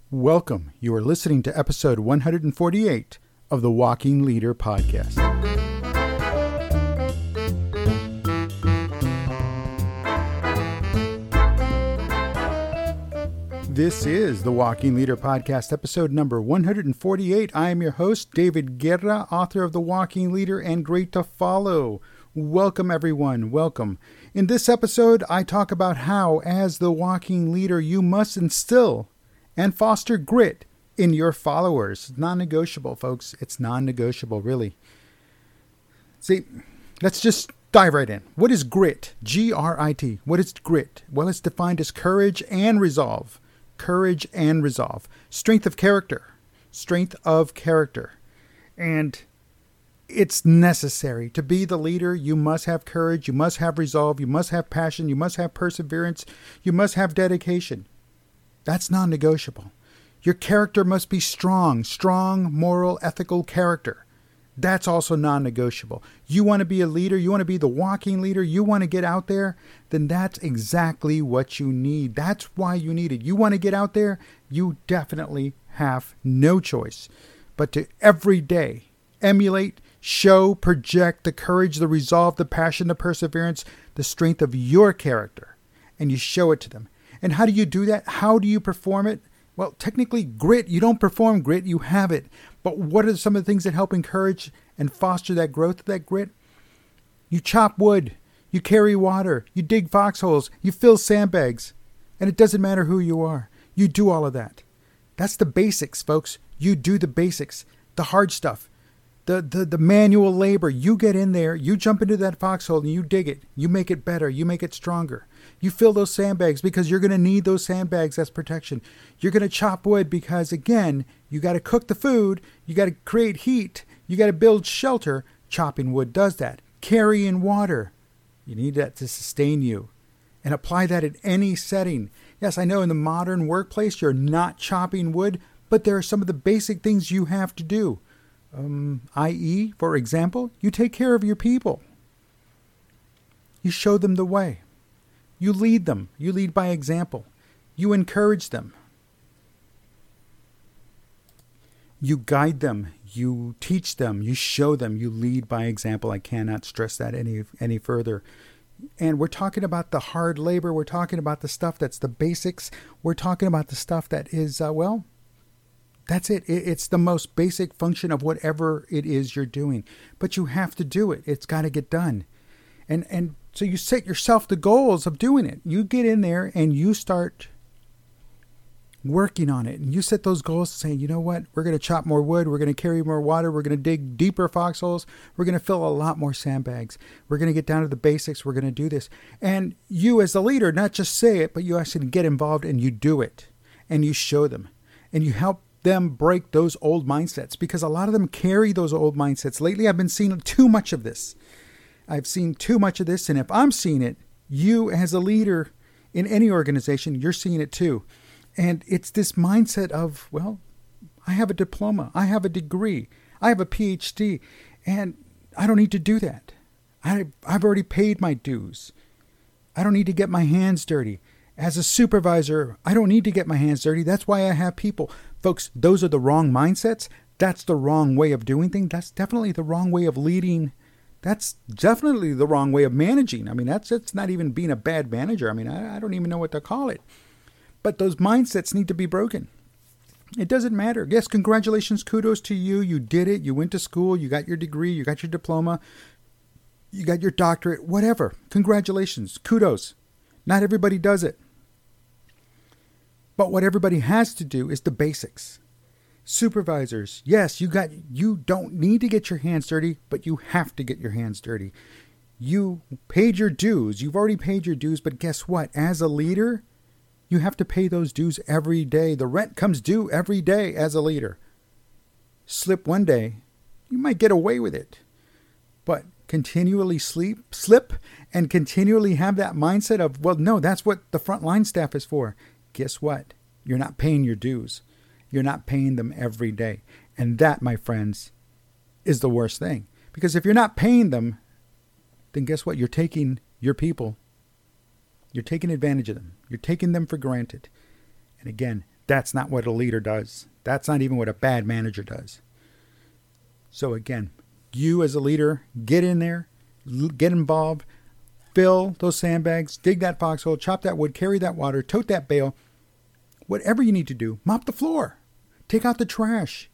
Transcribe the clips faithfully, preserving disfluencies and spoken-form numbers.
Welcome. You are listening to episode one hundred forty-eight of the Walking Leader Podcast. This is the Walking Leader Podcast, episode number one hundred forty-eight. I am your host, David Guerra, author of The Walking Leader and Great to Follow. Welcome, everyone. Welcome. In this episode, I talk about how, as the walking leader, you must instill and foster grit in your followers. Non-negotiable, folks. It's non-negotiable, really. See, let's just dive right in. What is grit? G R I T. What is grit? Well, it's defined as courage and resolve. Courage and resolve. Strength of character. Strength of character. And it's necessary. To be the leader, you must have courage, you must have resolve, you must have passion, you must have perseverance, you must have dedication. That's non-negotiable. Your character must be strong, strong, moral, ethical character. That's also non-negotiable. You want to be a leader, you want to be the walking leader, you want to get out there, then that's exactly what you need. That's why you need it. You want to get out there, you definitely have no choice but to every day emulate, show, project the courage, the resolve, the passion, the perseverance, the strength of your character, and you show it to them. And how do you do that? How do you perform it? Well, technically, grit, you don't perform grit, you have it. But what are some of the things that help encourage and foster that growth of that grit? You chop wood, you carry water, you dig foxholes, you fill sandbags, and it doesn't matter who you are. You do all of that. That's the basics, folks. You do the basics, the hard stuff. The, the the manual labor. You get in there, you jump into that foxhole and you dig it. You make it better. You make it stronger. You fill those sandbags because you're going to need those sandbags as protection. You're going to chop wood because, again, you got to cook the food. You got to create heat. You got to build shelter. Chopping wood does that. Carrying water. You need that to sustain you. And apply that in any setting. Yes, I know in the modern workplace you're not chopping wood, but there are some of the basic things you have to do. Um, that is, for example, you take care of your people. You show them the way. You lead them. You lead by example. You encourage them. You guide them. You teach them. You show them. You lead by example. I cannot stress that any any further. And we're talking about the hard labor. We're talking about the stuff that's the basics. We're talking about the stuff that is, uh, well, that's it. It's the most basic function of whatever it is you're doing. But you have to do it. It's got to get done. And and so you set yourself the goals of doing it. You get in there and you start working on it. And you set those goals saying, you know what? We're going to chop more wood. We're going to carry more water. We're going to dig deeper foxholes. We're going to fill a lot more sandbags. We're going to get down to the basics. We're going to do this. And you as the leader, not just say it, but you actually get involved and you do it. And you show them. And you help them break those old mindsets, because a lot of them carry those old mindsets. Lately, I've been seeing too much of this. I've seen too much of this. And if I'm seeing it, you as a leader in any organization, you're seeing it too. And it's this mindset of, well, I have a diploma. I have a degree. I have a P H D. And I don't need to do that. I, I've already paid my dues. I don't need to get my hands dirty. As a supervisor, I don't need to get my hands dirty. That's why I have people. Folks, those are the wrong mindsets. That's the wrong way of doing things. That's definitely the wrong way of leading. That's definitely the wrong way of managing. I mean, that's, that's not even being a bad manager. I mean, I, I don't even know what to call it. But those mindsets need to be broken. It doesn't matter. Yes, congratulations, kudos to you. You did it. You went to school. You got your degree. You got your diploma. You got your doctorate, whatever. Congratulations, kudos. Not everybody does it. But what everybody has to do is the basics. Supervisors, yes, you got you don't need to get your hands dirty, but you have to get your hands dirty. You paid your dues. You've already paid your dues, but guess what? As a leader, you have to pay those dues every day. The rent comes due every day as a leader. Slip one day, you might get away with it. But continually sleep, slip and continually have that mindset of, well, no, that's what the frontline staff is for. Guess what? You're not paying your dues. You're not paying them every day. And that, my friends, is the worst thing. Because if you're not paying them, then guess what? You're taking your people. You're taking advantage of them. You're taking them for granted. And again, That's not what a leader does. That's not even what a bad manager does. So again, you as a leader, get in there, get involved, fill those sandbags, dig that foxhole, chop that wood, carry that water, tote that bale, whatever you need to do. Mop the floor, take out the trash,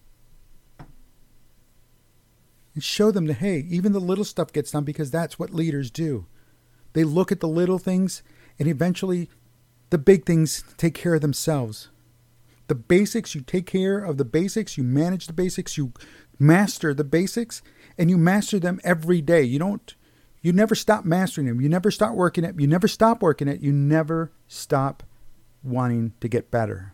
and show them that, hey, even the little stuff gets done, because that's what leaders do. They look at the little things, and eventually the big things take care of themselves. The basics, you take care of the basics, you manage the basics, you master the basics, and you master them every day. You don't, you never stop mastering them. You never start working it. You never stop working it. You never stop wanting to get better.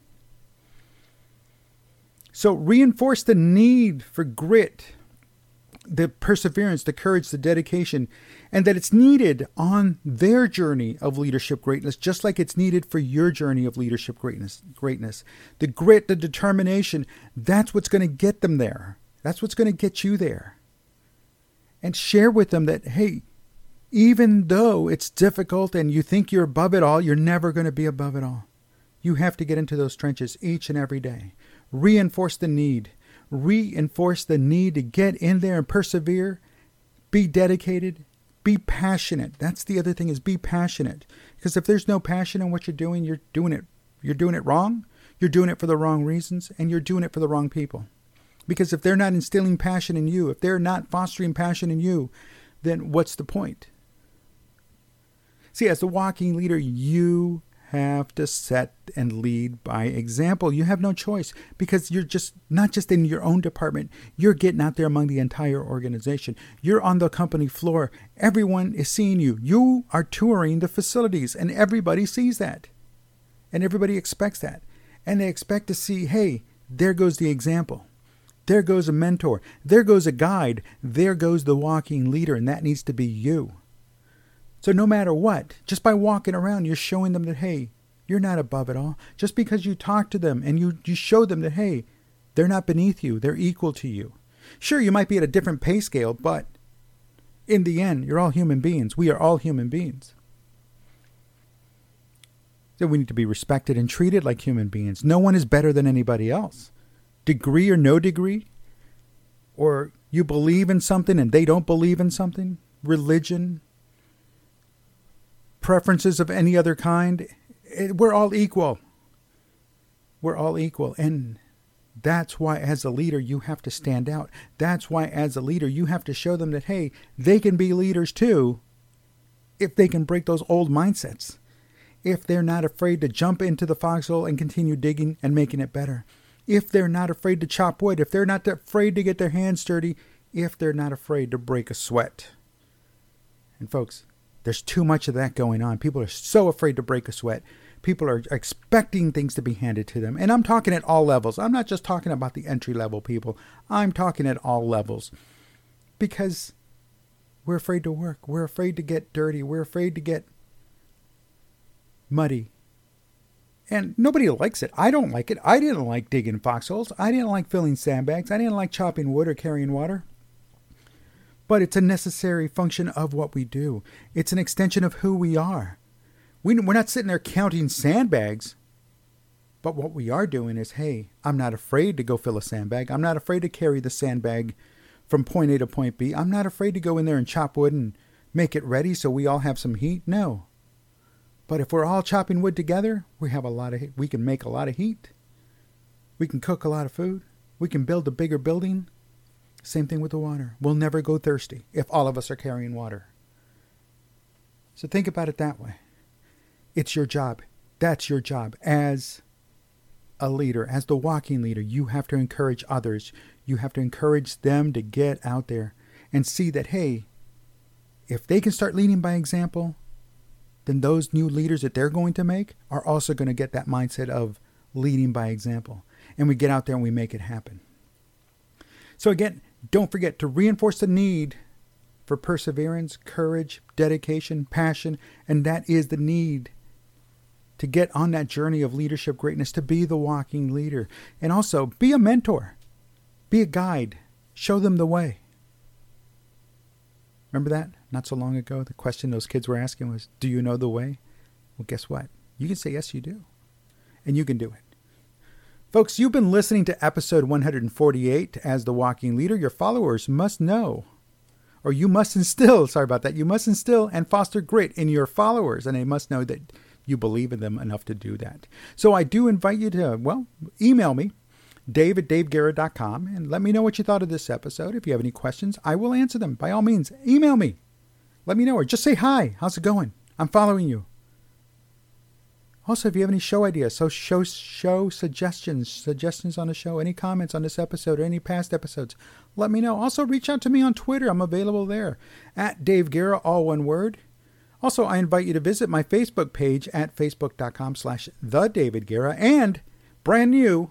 So reinforce the need for grit, the perseverance, the courage, the dedication, and that it's needed on their journey of leadership greatness, just like it's needed for your journey of leadership greatness. Greatness, the grit, the determination, that's what's going to get them there. That's what's going to get you there. And share with them that, hey, even though it's difficult and you think you're above it all, you're never going to be above it all. You have to get into those trenches each and every day. Reinforce the need. Reinforce the need to get in there and persevere. Be dedicated. Be passionate. That's the other thing, is be passionate. Because if there's no passion in what you're doing, you're doing it. You're doing it wrong. You're doing it for the wrong reasons, and you're doing it for the wrong people. Because if they're not instilling passion in you, if they're not fostering passion in you, then what's the point? See, as the walking leader, you have to set and lead by example. You have no choice, because you're just not just in your own department. You're getting out there among the entire organization. You're on the company floor. Everyone is seeing you. You are touring the facilities, and everybody sees that. And everybody expects that. And they expect to see, hey, there goes the example. There goes a mentor. There goes a guide. There goes the walking leader, and that needs to be you. So no matter what, just by walking around, you're showing them that, hey, you're not above it all. Just because you talk to them and you, you show them that, hey, they're not beneath you. They're equal to you. Sure, you might be at a different pay scale, but in the end, you're all human beings. We are all human beings. So we need to be respected and treated like human beings. No one is better than anybody else. Degree or no degree, or you believe in something and they don't believe in something, religion, preferences of any other kind, it, we're all equal. We're all equal. And that's why as a leader, you have to stand out. That's why as a leader, you have to show them that, hey, they can be leaders too, if they can break those old mindsets. If they're not afraid to jump into the foxhole and continue digging and making it better. If they're not afraid to chop wood. If they're not afraid to get their hands dirty. If they're not afraid to break a sweat. And folks, there's too much of that going on. People are so afraid to break a sweat. People are expecting things to be handed to them. And I'm talking at all levels. I'm not just talking about the entry-level people. I'm talking at all levels. Because we're afraid to work. We're afraid to get dirty. We're afraid to get muddy. And nobody likes it. I don't like it. I didn't like digging foxholes. I didn't like filling sandbags. I didn't like chopping wood or carrying water. But it's a necessary function of what we do. It's an extension of who we are. We, we're not sitting there counting sandbags. But what we are doing is, hey, I'm not afraid to go fill a sandbag. I'm not afraid to carry the sandbag from point A to point B. I'm not afraid to go in there and chop wood and make it ready so we all have some heat. No. But if we're all chopping wood together, we have a lot of we can make a lot of heat. We can cook a lot of food. We can build a bigger building. Same thing with the water. We'll never go thirsty if all of us are carrying water. So think about it that way. It's your job. That's your job. As a leader, as the walking leader, you have to encourage others. You have to encourage them to get out there and see that, hey, if they can start leading by example, then those new leaders that they're going to make are also going to get that mindset of leading by example. And we get out there and we make it happen. So again, don't forget to reinforce the need for perseverance, courage, dedication, passion, and that is the need to get on that journey of leadership greatness, to be the walking leader. And also be a mentor, be a guide, show them the way. Remember that? Not so long ago, the question those kids were asking was, do you know the way? Well, guess what? You can say, yes, you do. And you can do it. Folks, you've been listening to episode one hundred forty-eight. As the walking leader, your followers must know, or you must instill, sorry about that, you must instill and foster grit in your followers, and they must know that you believe in them enough to do that. So I do invite you to, well, email me, dave at dave guerra dot com, and let me know what you thought of this episode. If you have any questions, I will answer them. By all means, email me. Let me know, or just say hi. How's it going? I'm following you. Also, if you have any show ideas, so show show suggestions, suggestions on the show, any comments on this episode or any past episodes, let me know. Also, reach out to me on Twitter. I'm available there, at Dave Guerra, all one word. Also, I invite you to visit my Facebook page at facebook.com slash the David Guerra, and brand new,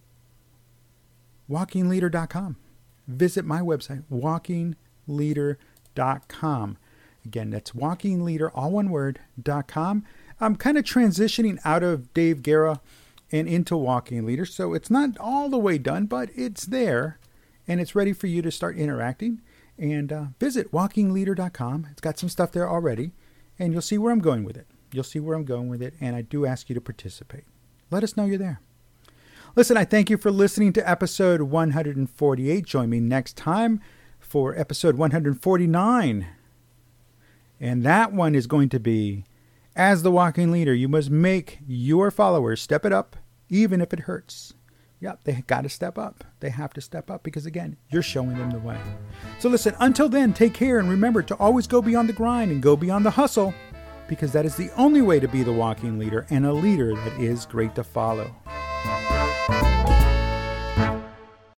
walking leader dot com. Visit my website, walking leader dot com. Again, that's walking leader, all one word, dot com. I'm kind of transitioning out of Dave Guerra and into Walking Leader, so it's not all the way done, but it's there, and it's ready for you to start interacting. And uh, visit walking leader dot com. It's got some stuff there already, and you'll see where I'm going with it. You'll see where I'm going with it, and I do ask you to participate. Let us know you're there. Listen, I thank you for listening to episode one hundred forty-eight. Join me next time for episode one hundred forty-nine. And that one is going to be, as the walking leader, you must make your followers step it up, even if it hurts. Yep, they got to step up. They have to step up because, again, you're showing them the way. So listen, until then, take care, and remember to always go beyond the grind and go beyond the hustle, because that is the only way to be the walking leader and a leader that is great to follow.